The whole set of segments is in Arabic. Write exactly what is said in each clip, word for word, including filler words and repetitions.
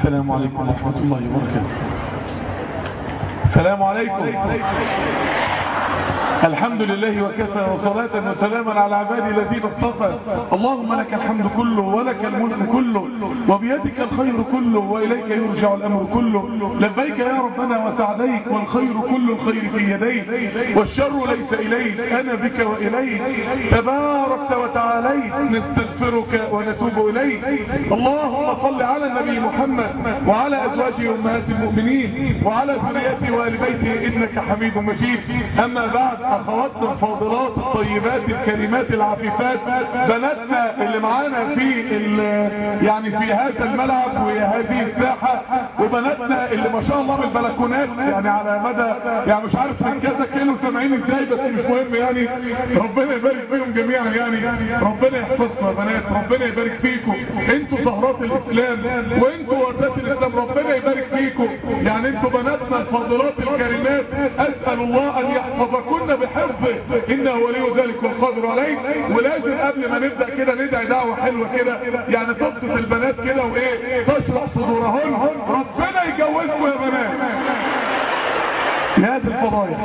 السلام عليكم ورحمة الله وبركاته. السلام عليكم. الحمد لله وكفى وصلاة وسلاما على عبادي الذين اصطفى. اللهم لك الحمد كله ولك الملك كله وبيدك الخير كله وإليك يرجع الأمر كله. لبيك يا ربنا وسعديك والخير كل الخير في يديك والشر ليس إليك أنا بك وإليك تباركت وتعاليت نستغفرك ونتوب إليك. اللهم صل على النبي محمد وعلى أزواجه أمهات المؤمنين وعلى ذريته وآل بيته إنك حميد مجيد. أما بعد، أخواتنا الفاضلات الطيبات الكريمات العفيفات، بناتنا اللي معانا في يعني في هذا الملعب وهذه الساحة، وبناتنا اللي ما شاء الله بالبلكونات يعني على مدى يعني مش عارف من كذا كيلو سامعين ازاي، بس مش مهم يعني. ربنا يبارك فيهم جميعا، يعني ربنا يحفظكم يا بنات، ربنا يبارك فيكم. انتوا زهرات الاسلام وانتوا وردات الاسلام، ربنا يبارك فيكم. يعني انتوا بناتنا الفاضلات الكريمات، اسال الله ان يحفظكن بحفظه انه ولي ذلك والقادر عليه. ولازم قبل ما نبدا كده ندعي دعوه حلوه كده يعني تبسط البنات كده وايه تشرح صدورهن. ربنا يجوزكم يا بنات يا دي الفضايح.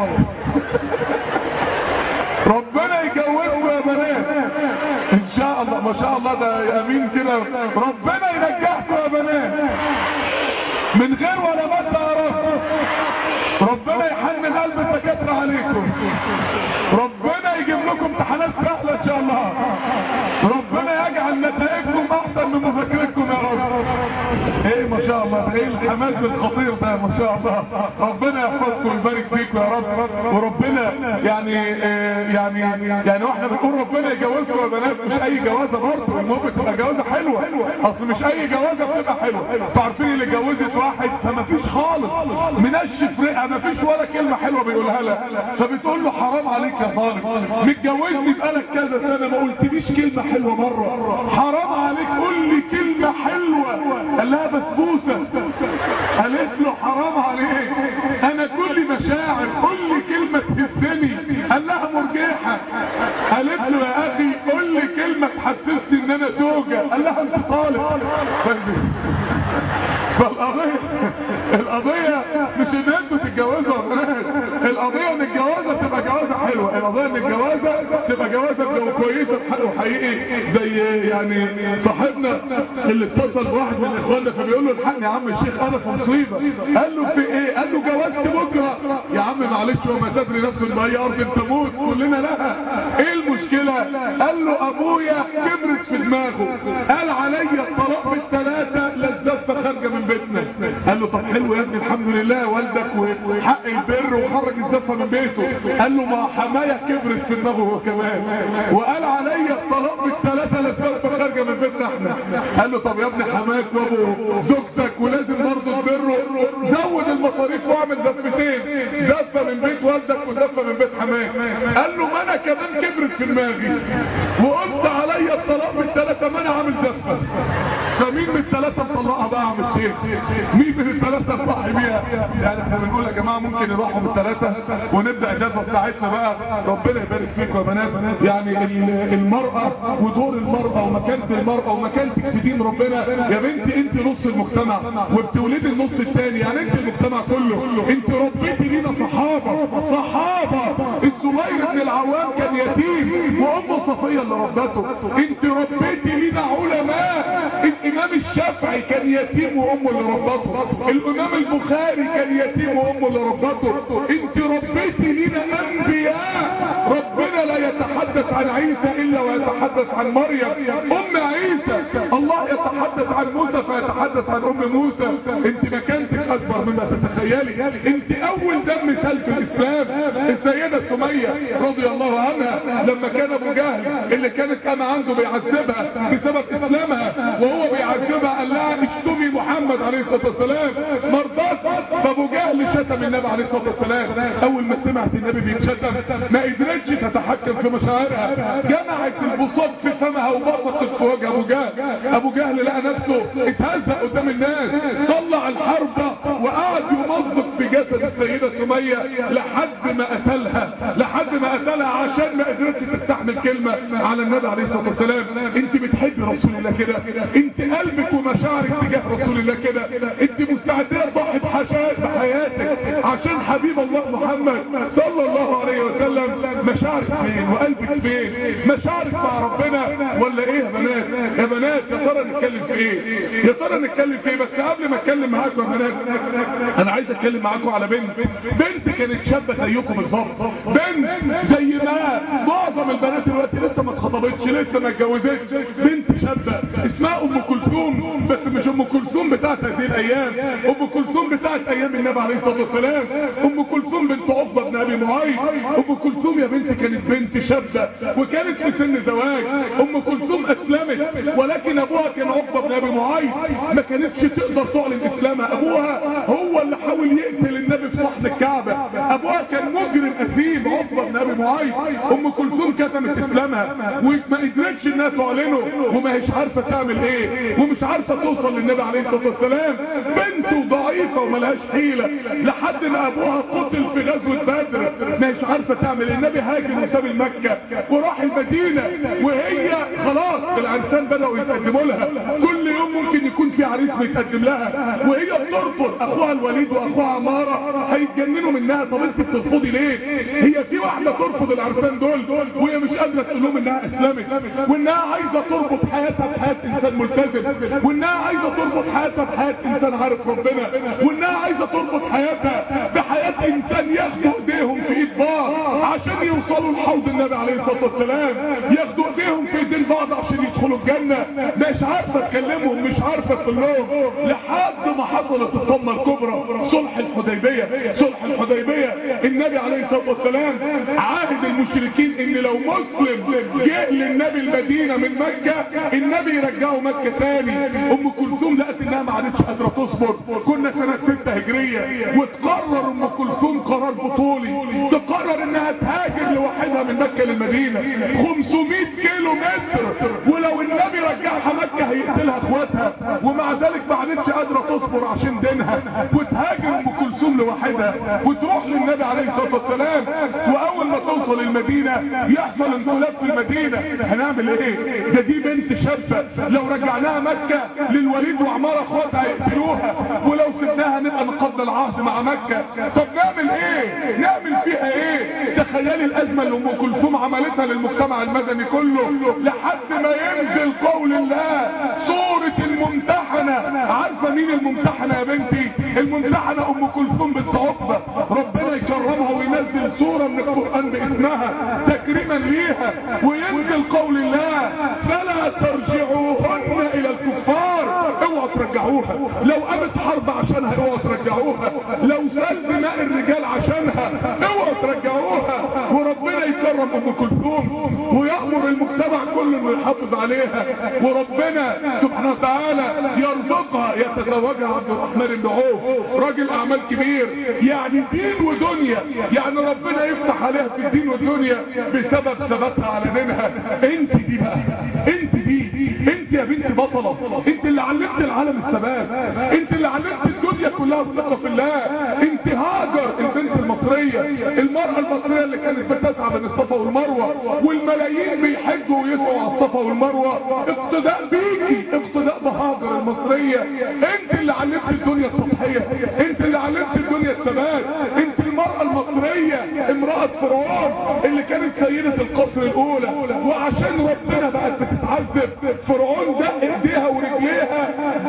ربنا يجوزكم يا بنات ان شاء الله. ما شاء الله ده امين كده. ربنا ينجحكم يا بنات من غير ولا بس عرف. ربنا يحنن قلب الدكاتره عليكم. ربنا يجيب لكم امتحانات سهله ان شاء الله. ربنا يجعل نتائجكم احسن من مذاكرتكم يا رب. ايه ما شاء الله، ايه الحماس الخطير ده ما شاء الله. ربنا يحفظكم ويبارك فيكم يا رب. وربنا يعني آه يعني يعني واحنا بنقول ربنا يجوزكم يا بنات، مش اي جوازه برضه، المهم تبقى جوازه حلوه. اصل مش اي جوازه بتبقى حلوه. انتوا عارفين اللي جوزت واحد فما فيش خالص منشف رئه، ما فيش ولا كلمه حلوه بيقولها لها، فبتقول له حرام عليك يا ظالم، متجوزني بقالك كذا سنه ما قلتليش كلمه حلوه مره، حرام عليك قول لي كلمه حلوه. قال لها بسبوسه. قالت له حرام عليك انا كل مشاعر، قول لي كلمه تهزني. قال لها مرجحه. قالت له يا اخي قول لي كلمه تحسسني ان انا زوجه. قال لها انت طالق. فالقضيه القضيه مش ان انتوا تتجوزوا يا بنات، القضيه ان الجوازه تبقى جوازه حلوه، القضيه ان الجوازه تبقى جوازه كويسه وحقيقي. زي يعني صاحبنا اللي اتصل بواحد من اخواننا فبيقول له الحقني يا عم الشيخ انا في مصيبه. قال له في ايه؟ قال له جوازت بكره. يا عم معلش وما تدري نفس باي ارض تموت كلنا لها، ايه المشكله؟ قال له ابويا كبرت في دماغه، قال عليا الطلاق بالثلاثه للزفه خارجه من بيتنا. قال له طب حلو يا ابني الحمد لله والدك وحق البر وخرج الزفه من بيته. قال له ما حمايه كبرت في دماغه هو كمان وقال عليا الطلاق بالثلاثه للزفه خارجه من بيتنا احنا. قال له طب يا ابني حماك وابو زوجتك ولازم برضه تبره، زود المصاريف واعمل زفتين، زفه من بيت والدك وزفه من بيت حماك. قال له ما انا كمان كبرت في دماغي وقلت عليا الطلاق بالثلاثه، ما انا عامل زفه. فمين من الثلاثه مطلقها بقى يا عم الشيخ؟ مين من الثلاثه نضحي بيها؟ يعني احنا بنقول يا جماعه ممكن يروحوا بالثلاثه ونبدا الجزوه بتاعتنا بقى. ربنا يبارك فيكم يا بنات. يعني المراه ودور المراه ومكانه المراه ومكانتك في دين ربنا يا بنتي. انت نص المجتمع وبتولدي النص الثاني، يعني انت المجتمع كله. انت ربيتي لينا صحابه صحابه. الزبير بن العوام كان يتيم وامه صفيه اللي ربته. انت ربيتي لينا علماء. الامام الشافعي كان يتيم وامه اللي ربته. الامام البخاري كان يتيم وامه اللي ربته. انت ربيتي لينا انبياء. ربنا لا يتحدث عن عيسى الا ويتحدث عن مريم ام عيسى. الله يتحدث عن موسى فيتحدث عن ام موسى. انت مكانتك اكبر مما تتخيلي. انت اول دم سال في الاسلام السيده سميه رضي الله عنها لما كان ابو جهل اللي كانت كان عنده بيعذبها بسبب اسلامها وهو بيعذبها قال لها اشتمي محمد عليه الصلاه والسلام مرضات. فابو جهل شتم النبي عليه الصلاه والسلام. اول ما سمعت النبي بيتشتم ما قدرتش تتحكم في مشاعرها، جمعت البساط في فمها وبصقت في وجه ابو جهل. ابو جهل لقى نفسه اتهزق قدام الناس، طلع الحربه وقعد يمزق في جسد السيدة سمية لحد ما قتلها لحد ما قتلها عشان ما قدرتش تستحمل كلمة على النبي عليه الصلاة والسلام. انت بتحبي رسول الله كده؟ انت قلبك ومشاعرك تجاه رسول الله كده؟ انت مستعدة تضحي بحياتك عشان حبيب الله محمد صلى الله عليه وسلم؟ مشاعرك فين وقلبك فين؟ مشاعرك مع ربنا ولا ايه يا بنات؟ يا بنات يا ترى نتكلم في ايه؟ يا ترى نتكلم في ايه؟ بس قبل ما اتكلم معاكم يا بنات انا عايز اتكلم معاكم على بنت بنت كانت شابه زيكم بالظبط. بنت زي ما معظم البنات دلوقتي لسه ما اتخطبتش لسه ما اتجوزتش. بنت شابه اسمها ام كلثوم، بس مش ام كلثوم بتاعت هذه الايام، ام كلثوم بتاعت ايام النبي عليه الصلاه والسلام، ام كلثوم بنت عقبه بن ابي معيط. ام كلثوم يا بنتي كانت بنت شابه وكانت في سن زواج. ام كلثوم اسلمت ولكن ابوها كان عقبه بن ابي معيط، ما كانتش تقدر تعلن اسلامها. ابوها هو اللي حاول يقتل النبي في صحن الكعبه. ابوها كان مجرم اثيم عقبه بن ابي معيط. ام كلثوم كتمت اسلامها وما قدرتش انها تعلنه وما هيش عارفه تعمل ايه ومش عارفه توصل للنبي عليه الصلاه والسلام. بنته ضعيفه وملهاش حيله لحد ما ابوها قتل في غزوه بدر. ما هيش عارفه تعمل ايه. النبي هاجر وساب مكه وراح المدينه وهي خلاص العرسان بداوا يتقدموا لها. كل يوم ممكن يكون في عريس بيتقدم لها وهي بترفض. اخوها الوليد واخوها عماره هيتجننوا منها. طب انت بترفضي ليه؟ هي في واحده ترفض العرسان دول وهي مش قادره تقول لهم انها اسلمت وانها عايزه تربط حياتها بحياه انسان ملتزم وانها عايزه تربط حياتها بحياه انسان عارف ربنا وانها عايزه تربط حياتها بحياه انسان ياخدوا ايديهم في ايد بعض عشان يوصلوا لحوض النبي عليه الصلاه والسلام، ياخدوا ايديهم في ايدين بعض عشان يدخلوا الجنه. مش عارفه تكلمهم مش عارفه تقول لهم لحد ما حصلت الصدمه الكبرى صلح الحديبيه. صلح الحديبيه النبي عليه الصلاه والسلام عاهد المشركين ان لو مسلم جاء للنبي المدينه من مكه النبي يرجعه مكه ثاني. ام كلثوم لقت انها ما عادتش قادره تصبر. كنا سنه ستة هجريه وتقرر ام كلثوم قرار بطولي تقرر انها تهاجر لوحدها من مكه للمدينه خمسمائة كيلو متر ولو النبي رجعها مكه هيقتلها اخواتها ومع ذلك ما عادتش قادره تصبر عشان دينها وتهاجر ام كلثوم لوحدها وتروح للنبي عليه الصلاه والسلام. واول ما توصل المدينه يحصل انقلاب في المدينه. هنعمل ايه؟ ده دي بنت شابه لو رجعناها مكه للوليد وعماره اخواتها هيقتلوها ولو سبناها نبقى نقضي العهد مع مكه. طب نعمل ايه؟ نعمل فيها ايه؟ تخيلي الازمه اللي ام كلثوم عملتها للمجتمع المدني كله لحد ما ينزل قول الله سوره الممتحنه. عارفه مين الممتحنه يا بنتي؟ الممتحنه ام كلثوم بنت عقبه. ربنا يكرمها وينزل سوره من القران باسمها تكريما ليها وينزل قول الله فلا ترجعوهن الى الكفار. اوعوا ترجعوها. لو قامت حرب عشانها اوعوا ترجعوها. لو سال دماء الرجال عشانها اوعوا ترجعوها. وربنا يكرم ام كلثوم ويأمر المجتمع كله انه يحافظ عليها وربنا سبحانه وتعالى يرزقها يتزوجها عبد الرحمن بن عوف راجل اعمال كبير يعني دين ودنيا. يعني ربنا يفتح عليها في الدين والدنيا بسبب ثباتها على دينها. انت دي بقى انت دي انت يا بنت بطلة. انت اللي علمت العالم الثبات. انت اللي علمت الدنيا كلها الثقة في الله. انت هاجر البنت المصرية المرأة المصرية اللي كانت بتسعى بين الصفا والمروة والملايين بيحجوا ويسعوا على الصفا والمروة اقتداء بيكي اقتداء بهاجر المصرية. انت اللي علمت الدنيا السطحية. انت اللي علمت الدنيا الثبات. انت المرأة المصرية امرأة فرعون اللي كانت سيدة القصر الاولى وعشان ربنا بقت بتتعذب فرعون دق ايديها ورجليها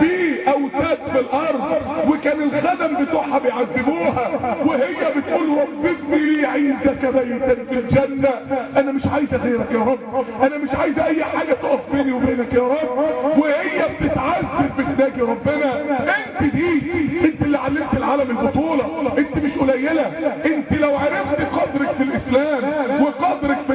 باوتاد في الارض وكان الخدم بتوعها بيعذبوها وهي بتقول رب ابني لي عندك بيتا في الجنة. انا مش عايزة غيرك يا رب. انا مش عايزة اي حاجة تقف بيني وبينك يا رب. وهي بتتعذب بتناجي ربنا. انت دي انت اللي علمت العالم البطولة. انت مش قليلة. انت لو عرفت قدرك في الاسلام وقدرك في الدنيا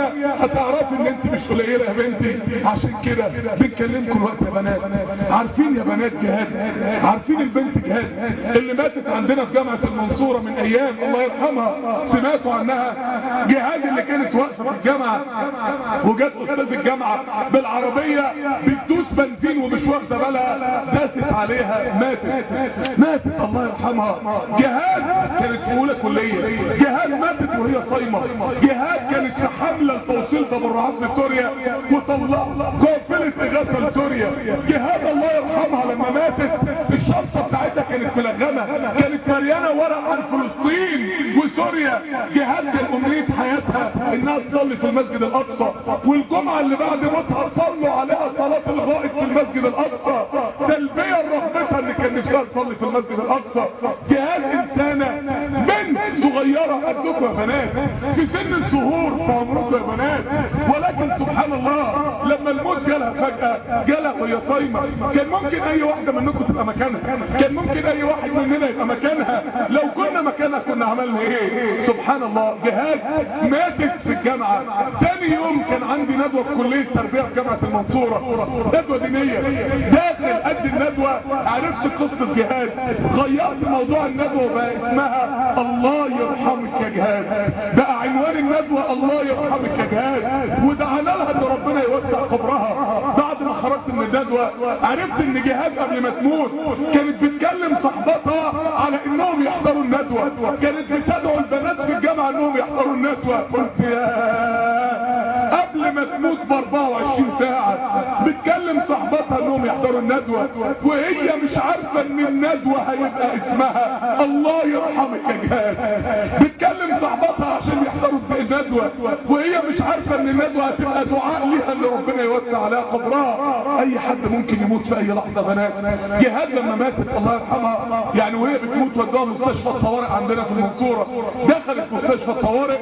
الدنيا هتعرفي ان انت مش قليله يا بنتي. عشان كده بنكلمكم الوقت يا بنات. عارفين يا بنات جهاد؟ عارفين البنت جهاد اللي ماتت عندنا في جامعه المنصوره من ايام الله يرحمها؟ سمعتوا عنها؟ جهاد اللي كانت واقفه في الجامعه وجت استاذ الجامعه بالعربيه بتدوس بنزين ومش واخده بالها، داست عليها ماتت ماتت الله يرحمها. جهاد كانت في اولى كليه، جهاد ماتت وهي صايمه، جهاد كانت في حمله لتوصيل تبرعات لسوريا وطلع قافله اغاثه لسوريا. جهاد الله يرحمها لما ماتت الشنطه بتاعتها كانت ملغمه، كانت مليانه ورق عن فلسطين وسوريا. جهاد كان امنيه حياتها انها تصلي في المسجد الاقصى، والجمعه اللي بعد موتها صلوا عليها صلاه الغائب في المسجد الاقصى تلبيه رغبتها اللي كان نفسها تصلي في المسجد الاقصى. جهاد انسانه بنت صغيره قدكم يا بنات في سن الظهور في عمركم يا بنات، ولكن سبحان الله لما الموت جالها فجاه جالها وهي صايمه. كان ممكن اي واحده منكم تبقى مكانها، كان ممكن اي واحد مننا يبقى مكانها. لو كنا مكانها كنا عملنا ايه؟ سبحان الله. جهاد ماتت في الجامعه. ثاني يوم كان عندي ندوه في كليه التربيه في جامعه المنصوره، ندوه دينيه. داخل قد الندوه عرفت قصه جهاد، غيرت موضوع الندوه وبقى اسمها الله يرحمك يا جهاد. بقى عنوان الندوه الله يرحمك يا جهاد، ودعانا لها ان ربنا يوسع قبرها. بعد ما خرجت من الندوه عرفت ان جهاد قبل ما تموت كانت بتكلم صحباتها على انهم يحضروا الندوه، كانت بتدعو البنات في الجامعه انهم يحضروا الندوه. قلت يا قبل ما تموت ب أربعة وعشرين ساعه بتكلم صحباتها انهم يحضروا الندوه، وهي مش عارفه ان الندوه هيبقى اسمها الله يرحمك يا جهاد. بتكلم صحباتها عشان يحضروا الندوه وهي مش عارفه ان الندوه هتبقى دعاء ليها ان ربنا يوسع عليها قبرها. اي حد ممكن يموت في اي لحظه بنات. جهاد لما ماتت الله يرحمها يعني وهي بتموت ودوها مستشفى الطوارئ عندنا في المنصوره. دخلت مستشفى الطوارئ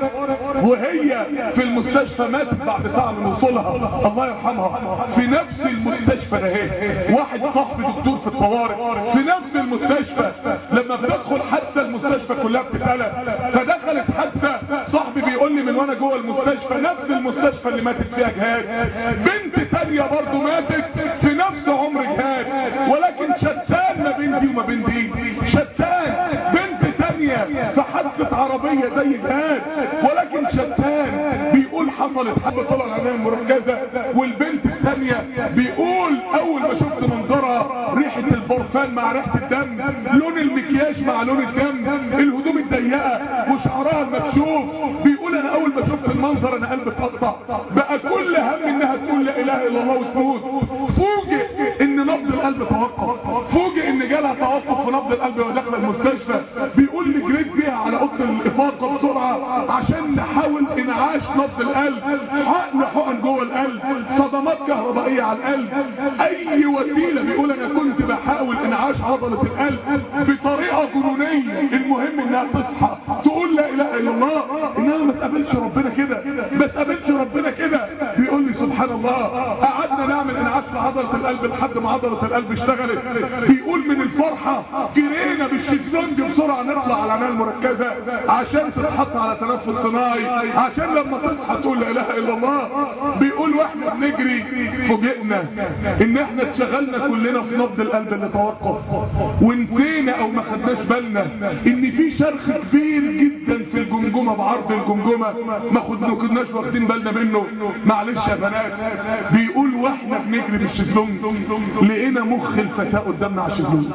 وهي في المستشفى ماتت بعد ساعه من وصولها الله يرحمها. في نفس المستشفى ده واحد صاحبي دكتور في الطوارئ في نفس المستشفى. لما بتدخل حتى المستشفى كلها بتتقلق، فدخلت حتى صاحبي بيقول لي من وانا جوه المستشفى نفس المستشفى اللي ماتت فيها جهاد بنت تانية برضه ماتت في نفس عمر جهاد، ولكن شتان ما بين دي وما بين دي. شتان بنت تانية في حادثة عربية زي جهاد، ولكن شتان بيقول حصلت حاجة طلع العناية المركزة، والبنت الثانية بيقول اول ما شفت منظرها ريحة البرفان مع ريحة الدم، لون المكياج مع لون الدم، الهدوم الضيقة وشعرها المكشوف. بيقول انا اول ما شفت المنظر انا قلبي اتقطع، بقى كل هم انها تقول لا اله الا الله وتموت. فوجئ ان نبض القلب توقف، فوجئ ان جالها توقف في نبض القلب وهي داخله المستشفى. بيقول لي جريت بيها على اوضه الافاقه بسرعه عشان نحاول انعاش نبض القلب، حقن حقن جوه القلب، صدمات كهربائيه على القلب، اي وسيله. بيقول انا كنت بحاول انعاش عضله القلب بطريقه جنونيه. المهم انها تصحى تقول لا اله الا الله، انها ما تقابلش ربنا كده، ما تقابلش ربنا كده. بيقول لي سبحان الله قعدنا نعمل انعاش لعضله القلب لحد ما عضله القلب اشتغلت. بيقول من الفرحه جرينا بالشيزلونج بسرعه نطلع على العنايه المركزه عشان تتحط على تنفس صناعي عشان لما تصحى تقول لا اله الا الله. بيقول واحنا بنجري فوجئنا ان احنا اتشغلنا كلنا في نبض القلب اللي توقف، ونسينا او ما خدناش بالنا ان في شرخ كبير جدا في الجمجمه بعرض الجمجمه ما كناش واخدين بالنا منه. معلش يا بنات. بيقول واحنا بنجري بالشيزلونج لقينا مخ الفتاه قدامنا على الشيزلونج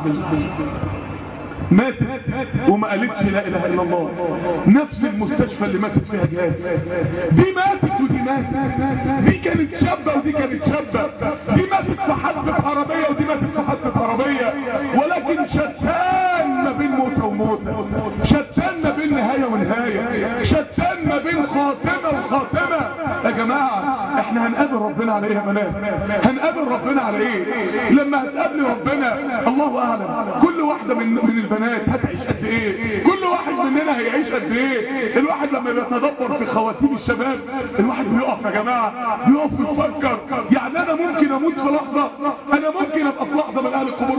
ماتت وما قالتش لا اله الا الله. نفس المستشفى اللي ماتت فيها جهاد. دي ماتت ودي ماتت، دي كانت شابه ودي كانت شابه، دي ماتت في حادثه عربيه ودي ماتت في حادثه عربيه، ولكن شتان ما بين موته وموته، شتان ما بين نهايه ونهايه، شتان ما بين خاتمه وخاتمه. يا جماعه احنا هنقابل ربنا على ايه يا بنات؟ هنقابل ربنا على ايه؟ لما هتقابل ربنا الله اعلم كل واحده من من البنات هتعيش قد ايه، كل واحد مننا هيعيش قد ايه. الواحد لما بيتدبر في خواتيم الشباب الواحد بيقف يا جماعه، بيقف ويفكر. يعني انا ممكن اموت في لحظه، انا ممكن ابقى في لحظه من اهل القبور واحنا راجعين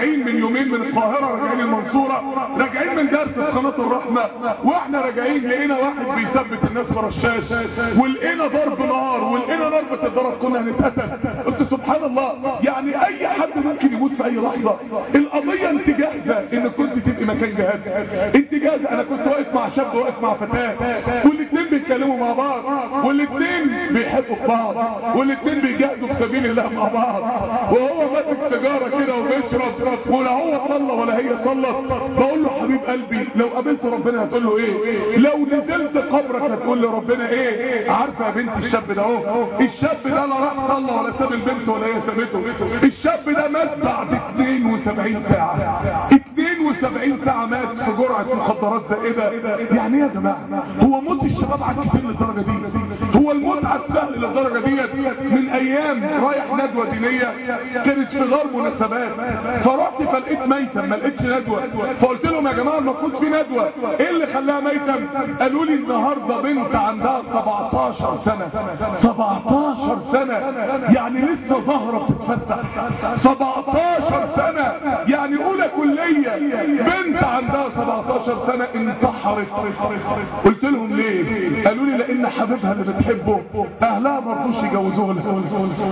راجعين من يومين من القاهره، راجعين المنصوره، راجعين من درس في قناه الرحمه، واحنا راجعين لقينا واحد بيثبت الناس ورا الشاشه، ولقينا ضرب نار، ولقينا نار بتتضرب، كنا هنتقتل. قلت سبحان الله، يعني اي حد ممكن يموت في اي لحظه. القضيه انت جاهزه ان كنت تبقي مكان جهاد؟ انت جاهزه؟ انا كنت واقف مع شاب واقف مع فتاه، والاثنين بيتكلموا مع بعض، والاثنين بيحبوا بعض، والاثنين بيجاهدوا في سبيل الله مع بعض، وهو ماسك سيجاره كده وبيشرب، ولا هو صلى ولا هي صلت. بقول له حبيب قلبي، لو قابلت ربنا هتقول له ايه؟ لو نزلت قبرك هتقول لربنا ايه؟ عارفه يا بنت الشاب ده اهو، الشاب ده لا راح صلى ولا ساب البنت ولا هي سابته. الشاب ده مات بعد اتنين وسبعين ساعه، اتنين وسبعين ساعه مات في جرعه مخدرات زائده. يعني ايه يا جماعه؟ هو موت الشباب عاد كتير للدرجه دي؟ هو الموت عاد سهل للدرجه دي؟ من ايام رايح ندوه دينيه كانت في غار مناسبات، فرحت فلقيت ميتم، ما لقيتش ندوه، فقلت لهم يا جماعه المفروض في ندوه، ايه اللي خلاها ميتم؟ قالوا لي النهارده بنت عندها سبعتاشر سنه، سبعتاشر سنه يعني لسه ظاهره بتتفتح، سبعتاشر سنه يعني اولى كليه، بنت عندها سبعتاشر سنه انتحرت. قلت لهم ليه؟ قالوا لي لان حبيبها اللي بتحبه اهلها ما رضوش يجوزوها له.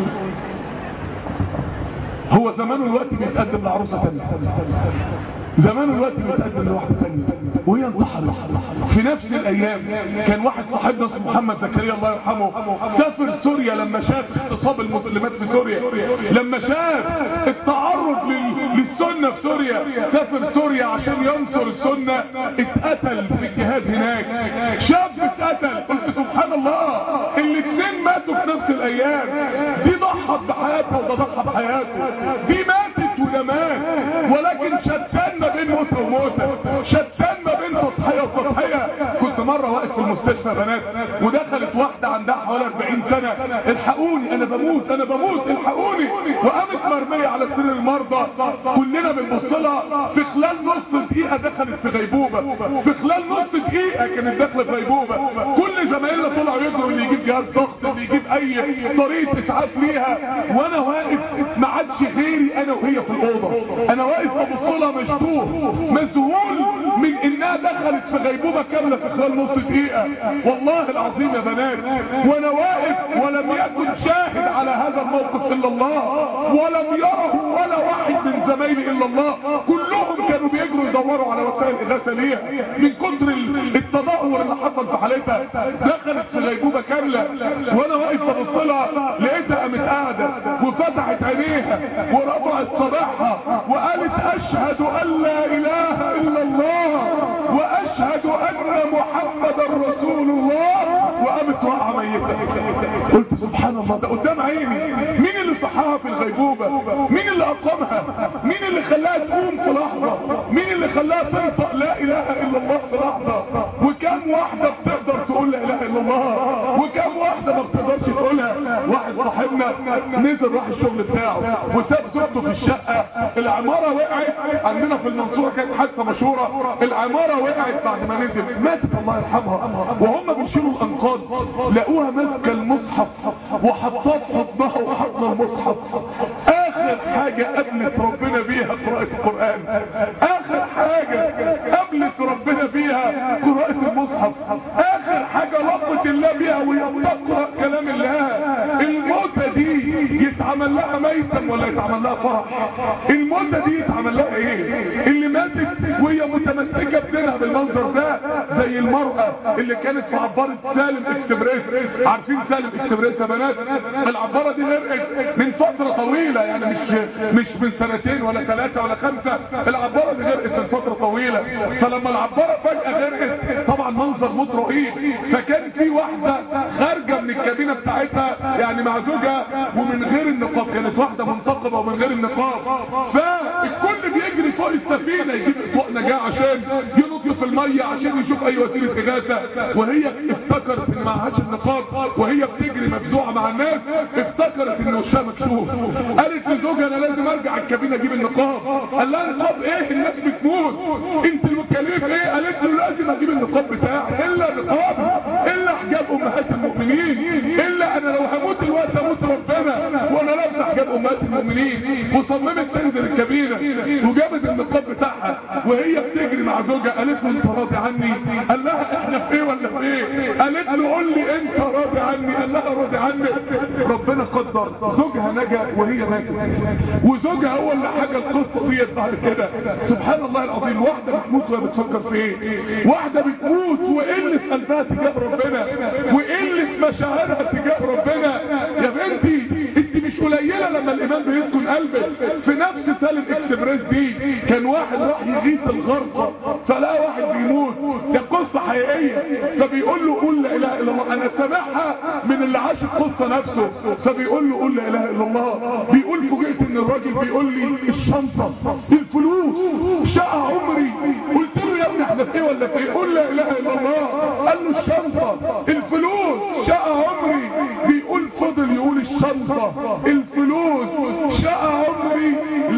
هو زمانه الوقت بيتقدم لعروسه ثانيه، زمانه الوقت بيتقدم لواحده ثانيه، وهي انتحرت في نفس الايام. كان واحد صاحبنا اسمه محمد زكريا الله يرحمه سافر سوريا لما شاف اغتصاب المسلمات في سوريا، لما شاف التعرض للسنه في سوريا، سافر سوريا عشان ينصر السنه، اتقتل في الجهاد هناك، شاب اتقتل. قلت سبحان الله، الاثنين ماتوا في نفس الايام، دي ضحت بحياتها وده ضحى بحياته، دي ماتت وده مات، ولكن شتان ما بين موتة وموتة، شتان ما بين تضحية وتضحية. كنت مرة واقف في المستشفى بنات، ودخلت واحدة عندها حوالي اربعين سنة، الحقوني انا بموت انا بموت الحقوني، وقامت مرمية على سرير المرضى، كلنا بنبص لها، في خلال نص دقيقة دخلت في غيبوبة، في خلال نص دقيقة كانت داخلة في غيبوبة. كل زمايلنا طلعوا يجروا، اللي يجيب جهاز ضغط، اللي يجيب اي طريقة اسعاف ليها، وانا واقف ما عادش غيري انا وهي في الاوضة، انا واقف ببص لها مشتوه مذهول من انها دخلت في غيبوبة كاملة في خلال نص دقيقة. والله العظيم يا بنات، وانا واقف ولم يكن شاهد على هذا الموقف الا الله، ولم يره ولا واحد من زمايلي الا الله، كلهم كانوا بيجروا يدوروا على وسائل اغاثة ليها من كتر التدهور اللي حصل في حالتها. دخلت في غيبوبة كاملة، وانا واقف ببص لها لقيتها قامت قاعدة وفتحت عينيها ورفعت صباحها وقالت اشهد ان لا اله الا الله واشهد ان محمدا رسول الله، وقامت واقعه ميته. قلت سبحان الله، ده قدام عيني. مين اللي صحاها في الغيبوبه؟ مين اللي اقامها؟ مين اللي خلاها تقوم في لحظه؟ مين اللي خلاها تنطق لا اله الا الله في لحظه؟ وكم واحده بتقدر تقول لا اله الا الله، وكم واحده ما بتقدرش تقولها؟ واحد صاحبنا نزل راح الشغل بتاعه وساب زوجته في الشقه، العماره وقعت عندنا في المنصوره، كانت حادثه مشهوره، العماره وقعت بعد ما نزل، ماتت الله يرحمها، وهم بيشيلوا الانقاض لقوها ماسكه المصحف وحطاه في حضنها وحضن المصحف. اخر حاجه قابلت ربنا بيها قراءه القران، اخر حاجه قابلت ربنا بيها قراءه المصحف، اخر حاجه لقت الله بيها وهي بتقرا كلام الله. الموتة دي يتعمل لها ميتم ولا يتعمل لها فرح؟ الموتة دي يتعمل لها ايه؟ اللي ماتت وهي متمسكه بدينها بالمنظر ده، زي المرأة اللي كانت في عبارة سالم اكسبريس. عارفين سالم اكسبريس يا بنات؟ العبارة دي غرقت من فترة طويلة، يعني مش مش من سنتين ولا ثلاثة ولا خمسة، العبارة دي غرقت من فترة طويلة. فلما العبارة فجأة غرقت طبعا منظر موت رهيب، فكان في واحدة خارجة من الكابينة بتاعتها يعني مع زوجها ومن غير النقاب، كانت واحدة منتقبة ومن غير النقاب، فالكل بيجري فوق السفينة يجيب اطواق نجاة عشان ينط في المية عشان يشوف اي وسيلة اغاثة، وهي افتكرت ان معهاش النقاب، وهي بتجري مفزوعة مع الناس افتكرت ان وشها مكشوف. قالت لزوجها انا لازم ارجع الكابينة اجيب النقاب. قال لها النقاب ايه؟ الناس بتموت، انت المكلف ايه؟ قالت له لازم اجيب النقاب بتاعي، الا نقاب، الا حجاب امهات المؤمنين، الا انا لو هموت الوقت هموت ربنا وانا لابسه حجاب امهات المؤمنين وصممت تنزل الكابينه وجابت النقاب بتاعها وهي بتجري مع زوجها، قالت له انت راضي عني؟ قال لها احنا في ايه ولا في ايه؟ قالت له قول لي انت راضي عني؟ قال لها راضي عنك. ربنا قدر زوجها نجا وهي ماتت، وزوجها هو اللي حكى القصه ديت بعد كده. سبحان الله العظيم. واحده بتموت وهي بتفكر في ايه؟ واحده بتموت وقله قلبها تجاه ربنا وقله مشاعرها تجاه ربنا. يا بنتي انت مش قليله لما الايمان بيسكن قلبك. في نفس سالم اكسبريس دي كان واحد راح يغيث الغرفه فلقى واحد بيموت، ده قصه حقيقيه، فبيقول له قول لا اله الا الله. انا سامعها من اللي عاش القصه نفسه، فبيقول له قول لا اله الا الله. بيقول فوجئت ان الراجل بيقول لي الشنطه، الفلوس، شقه عمري. قلت له يا ابني احنا في ايه ولا في ايه؟ قول لا اله الا الله. قال له الشنطه، الفلوس، شقه عمري. بيقول فضل يقول الشنطه، الفلوس، شقه عمري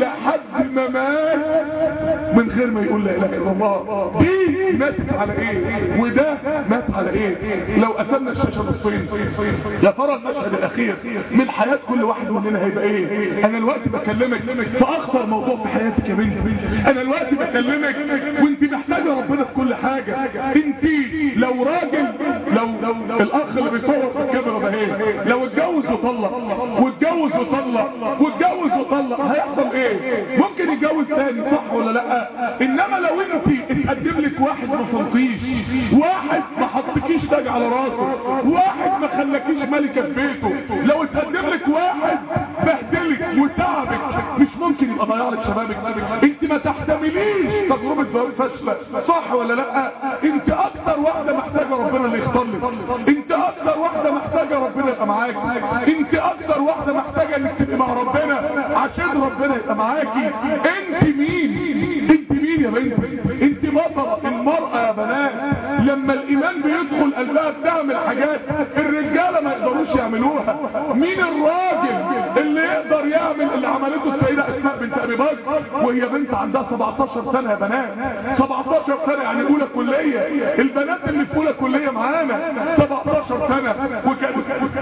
لحد ما مات من غير ما يقول لا اله الا الله. دي ماتت على ايه وده مات على ايه؟ لو قسمنا الشاشه نصين يا ترى المشهد الاخير من حياه كل واحد مننا هيبقى ايه؟ انا دلوقتي بكلمك في اخطر موضوع في حياتك يا بنتي. انا دلوقتي بكلمك وانت محتاجه ربنا في كل حاجه. انت لو راجل، لو لو الاخ اللي بيصور في الكاميرا ده ايه، لو اتجوز وطلق واتجوز وطلق واتجوز وطلق هيحصل ايه؟ ممكن يتجوز تاني صح ولا لا؟ انما لو انت اتقدم لك واحد ما صلتيش، واحد ما حطكيش تاج على راسه، واحد ما خلاكيش ملكه في بيته، لو اتقدم لك واحد بهدلك وتعبك مش ممكن يبقى ضيع لك شبابك. انت ما تحتمليش تجربه زواج فاشله صح ولا لا؟ انت اكتر واحده محتاجه ربنا اللي يختار لك، انت اكتر واحده محتاجه ربنا يبقى معاك، انت اكتر واحده محتاجه انك تبقى مع ربنا عشان ربنا يبقى معاكي. انت مين؟ انت مين يا بنتي؟ انت بطلة. المرأة يا بنات لما الايمان بيدخل قلبها بتعمل حاجات الرجالة ما يقدروش يعملوها. مين الراجل اللي يقدر يعمل اللي عملته السيدة اسماء بنت ابي بكر وهي بنت عندها سبعتاشر سنة يا بنات؟ سبعتاشر سنة يعني اولى كلية. البنات اللي في اولى كلية معانا سبعتاشر سنة وكانت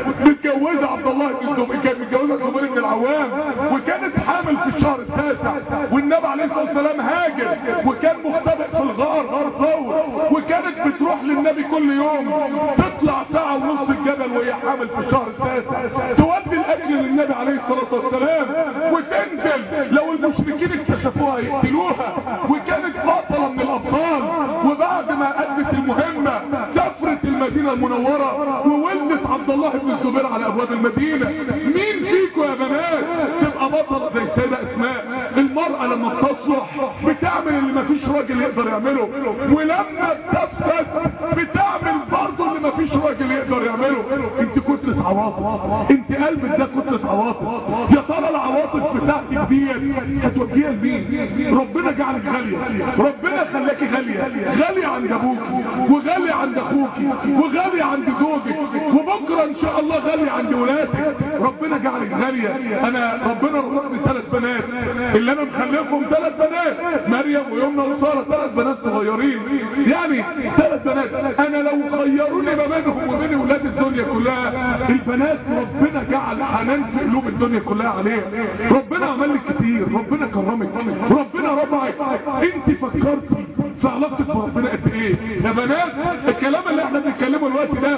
متجوزة عبد الله بن الزبير، كانت متجوزة الزبير بن العوام وكانت حامل في الشهر التاسع، والنبي عليه الصلاة والسلام هاجر وكان مختبئ في الغار غار ثور، وكانت بتروح للنبي كل يوم تطلع ساعة ونص الجبل وهي حامل في الشهر التاسع تودي الاكل للنبي عليه الصلاة والسلام وتنزل لو المشركين اكتشفوها يقتلوها، وكانت بطلة من الابطال. وبعد ما ادت المهمة سافرت المدينة المنورة وولدت عبد الله بن الزبير على ابواب المدينة. مين فيكم يا بنات تبقى بطلة زي السيدة اسماء؟ المرأة لما بتصلح بتعمل اللي مفيش راجل يقدر يعمله، ولما بتفسد بتعمل برضه اللي مفيش راجل يقدر يعمله. انت كتلة عواطف، انت قلبك ده كتلة عواطف. يا ترى العواطف بتاعتك ديت هتوديها لمين؟ ربنا جعلك غالية، ربنا خلاكي غالية، غالية عند ابوكي وغالية عند اخوكي وغالية عند زوجك، وبكرة ان شاء الله غالية عند ولادك. ربنا جعلك غالية. انا ربنا رزقني ثلاث بنات، اللي انا مخلفهم ثلاث بنات، مريم ويمنى وساره، ثلاث بنات صغيرين يعني ثلاث بنات. انا لو خيروني ما بينهم وبين ولاد الدنيا كلها البنات ربنا جعل حنان في قلوب الدنيا كلها عليها. ربنا عمل لك كتير، ربنا كرمك، ربنا رفعك. انت فكرتي في علاقتك بربنا قد ايه يا بنات؟ الكلام اللي احنا بنتكلمه الوقت ده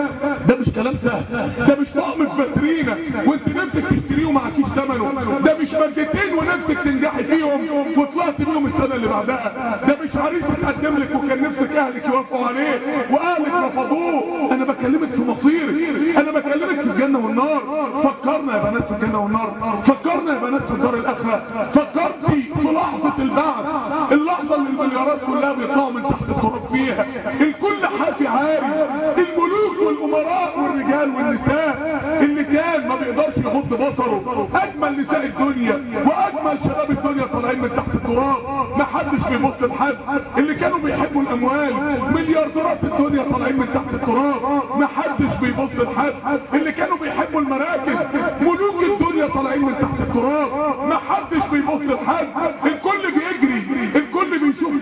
ده مش كلام سهل، ده مش طقم في فاترينا وانت نفسك تشتريه ومعكيش ثمنه، ده مش مادتين ونفسك تنجحي فيهم وطلعت بيهم السنه اللي بعدها، ده مش عريس اتقدم لك وكان نفسك اهلك يوافقوا عليه واهلك رفضوه. انا بكلمك في مصيرك، انا بكلمك في الجنه والنار. فكرنا يا بنات في الجنه والنار، فكرنا يا بنات في الدار الاخره، فكرتي في لحظه البعث، اللحظه اللي المليارات كلها بيطلعوا من تحت التراب فيها، الكل حافي عاري، الملوك والامراء والرجال والنساء اللي كان ما بيقدرش يغض بصره، اجمل نساء الدنيا واجمل شباب الدنيا طالعين من تحت التراب، ما حدش بيبص لحد. اللي كانوا بيحبوا الاموال مليارديرات الدنيا طالعين من تحت التراب، ما حدش بيبص لحد. اللي كانوا بيحبوا المراكز ملوك الدنيا طالعين من تحت التراب، ما حدش بيبص لحد. الكل بيجري، الكل بيشوف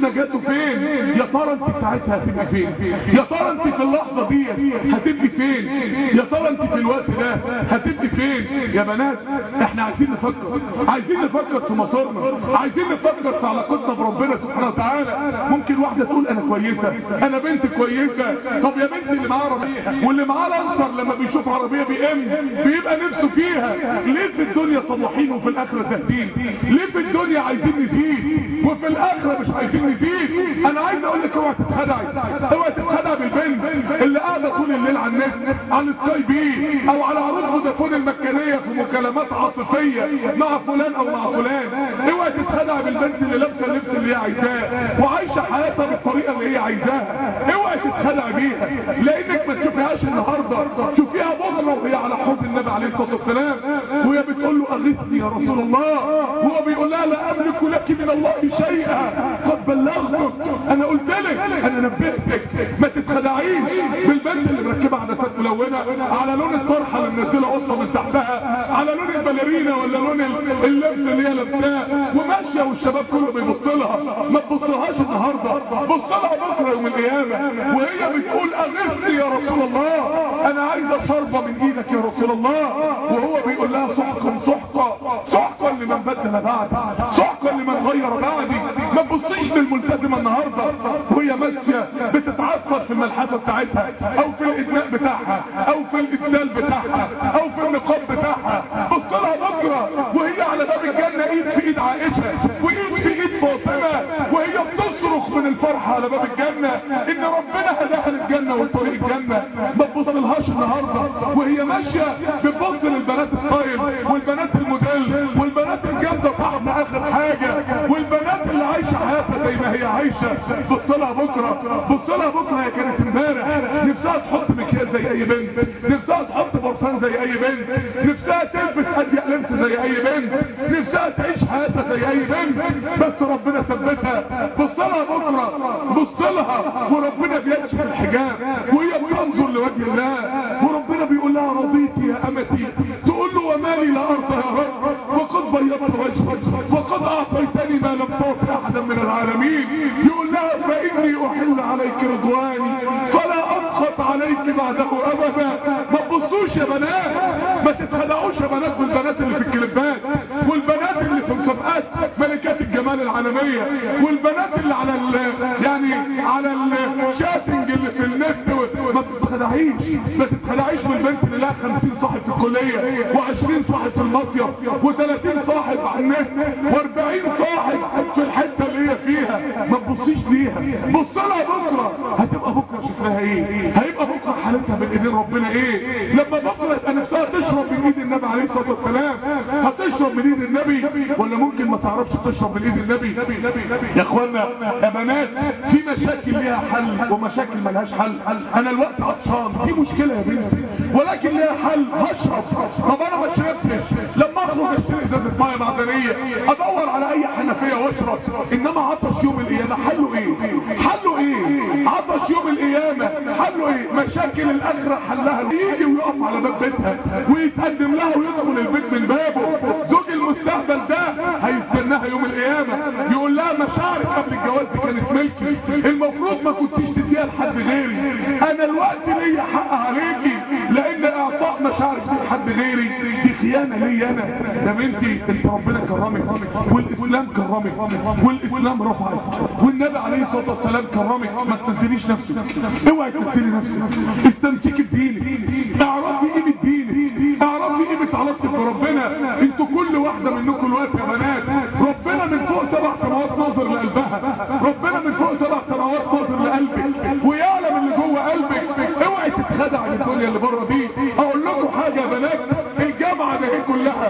نجاته فين؟ يا ترى انت ساعتها هتبقي فين؟ يا ترى انت في اللحظه دي هتبقي فين؟ يا ترى انت في الوقت ده هتبقي فين؟ يا بنات احنا عايزين نفكر، عايزين نفكر في مصيرنا، عايزين نفكر في علاقتنا بربنا سبحانه وتعالى. ممكن واحده تقول انا كويسه، انا بنت كويسه. طب يا بنتي اللي معاه عربيه واللي معاه لانسر لما بيشوف عربيه بي ام بيبقى نفسه فيها. ليه في الدنيا طموحين وفي الاخره زاهدين؟ ليه في الدنيا عايزين نزيد وفي الاخره مش عايزين نزيد؟ انا عايز اقول لك اوعى تتخدعي، اوعى تتخدعي بالبنت اللي قاعده طول الليل على النت، على السكاي بي او على عروض فودافون المجانيه في مكالمات عاطفيه مع فلان او مع فلان. اوعى تتخدعي بالبنت اللي لابسه اللبس اللي هي عايزاه وعايشه حياتها بالطريقه اللي هي عايزاها. اوعى تتخدعي بيها، لانك ما تشوفيهاش النهارده، شوفيها بكره وهي على حوض النبي عليه الصلاه والسلام وهي بتقول له اغثني يا رسول الله، وهو بيقول لها لا املك لك من الله شيئا قد بلغتك، انا قلت لك، انا نبهتك. ما تتخدعيش بالبنت اللي مركبه عدسات ملونه على لون الطرحه اللي منزله قصه من تحتها، على لون الباليرينا ولا لون اللبس اللي هي لابساه وماشيه والشباب كله بيبص لها. ما تبصلهاش النهارده، بص لها بكره يوم القيامه وهي بتقول اغثني يا رسول الله، انا عايزه شربه من ايدك يا رسول الله، وهو بيقول لها سحقا سحقا سحقا لمن بدل بعدي، سحقا لمن غير بعدي. ما تبصيش للملتزمه النهارده وهي ماشيه بتتعثر في الملحفه بتاعتها او في الادناء بتاعها او في الاسلال بتاعها او في النقاب بتاعها. بص لها بكره وهي على باب الجنه ايد في ايد عائشه وايد في ايد فاطمه وهي بتصرخ من الفرحه على باب الجنه ان ربنا هداها للجنه وطريق الجنه. ما تبصلهاش النهارده وهي ماشيه بتبص للبنات ستايل والبنات الموديل والبنات الجامده طعم اخر حاجه والبنات اللي عايشه حياتها زي ما هي عايشه. بص لها بكره، بص لها بكره هي كانت امبارح نفسها تحط مكياج زي اي بنت، نفسها تحط برفان زي اي بنت، نفسها تلبس اضيق لبس زي اي بنت، نفسها تعيش حياتها زي اي بنت، بس ربنا ثبتها. بص لها بكره، بص لها وربنا بيكشف الحجاب وهي بتنظر لوجه الله وربنا بيقول لها رضيتي يا امتي، تقول له وما لي لا ارضى يا رب وقد بيضت وجهك وقد اعطيتني ما لم تعط احدا من العالمين. يقول لها فاني احل عليك رضواني فلا اسخط عليك بعده ابدا. ما تبصوش يا بنات، ما تتخدعوش يا بنات بالبنات اللي في الكليبات والبنات اللي في مسابقات ملكات الجمال العالميه والبنات اللي على ال يعني على الشاتنج اللي في النت. ما تتخدعيش، ما تتخدعيش بالبنت اللي لها خمسين صاحب في الكليه وعشرين صاحب في المصيف وثلاثين صاحب على النت واربعين صاحب في الحته اللي هي فيها. ما تبصيش ليها، بص لها بكره. هتبقى بكره شكلها ايه؟ هيبقى بكره حالتها بين ايدين ربنا ايه؟ لما بكره يبقى نفسها تشرب من ايد النبي عليه الصلاه والسلام. هتشرب من ايد النبي ولا ممكن ما تعرفش تشرب من ايد النبي؟ يا اخوانا يا بنات، في مشاكل ليها حل ومشاكل ملهاش حل. انا الوقت عطشان، دي مشكله يا بنتي، ولكن ليها حل. هشرب، طب انا ما شربتش، لما اخرج اشتري ازازه ميه معدنيه ادور على اي حنفيه واشرب. انما عطش يوم القيامه حله ايه؟ حله ايه؟ عطش يوم القيامه حله ايه؟ مشاكل الاخره حلها يجي ويقف على باب بيتها ويتقدم لها ويدخل البيت من بابه. زوج المستقبل ده هيستناها يوم القيامه يقول لها مشاعرك قبل الجواز دي كانت ملكي، المفروض ما كنتيش تديها لحد غيري، انا الوقت ليا حق عليكي، لان اعطاء مشاعرك دي لحد غيري دي خيانه ليا انا. يا بنتي انت ربنا كرمك والاسلام كرمك والاسلام رفعك والنبي عليه الصلاه والسلام كرمك. ما تنزليش نفسك، اوعي تنزلي نفسك، استمسكي بدينك، اعرفي قيمه دينك، اعرفي قيمه علاقتك بربنا. انتوا كل واحده منكم الوقت يا بنات ربنا من فوق سبع سماوات ناظر لقلبها، ربنا من فوق سبع سماوات ناظر لقلبك ويعلم اللي جوه قلبك. اوعي تتخدع الدنيا اللي بره دي. اقول لكم حاجه يا بنات، الجامعه ده كلها،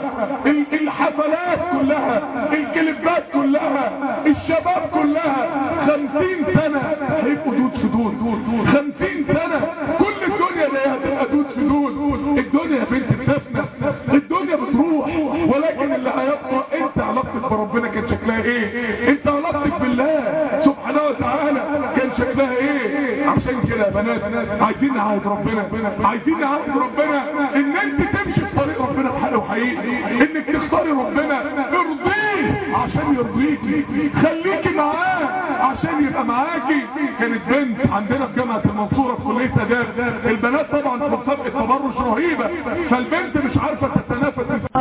الحفلات كلها، الكليبات كلها، الشباب كلها، خمسين سنه هيبقوا دود في دود، خمسين سنه كل الدنيا دي هتبقى دود في دود. الدنيا يا بنت بتفنى، الدنيا بتروح، ولكن اللي هيبقى انت علاقتك بربنا كان شكلها ايه؟ انت علاقتك بالله سبحانه وتعالى كان شكلها ايه؟ عشان كده كده يا بنات، عايزين نعاهد ربنا، عايزين نعاهد ربنا ان انت تمشي في طريق ربنا بحق وحقيقي، انك تختاري ربنا، ارضيه عشان يرضيكي، خليكي معاه عشان يبقى معاكي. كانت بنت عندنا في جامعة المنصورة في كلية آداب، البنات طبعا في مسابقة تبرج رهيبة، فالبنت مش عارفة تتنافس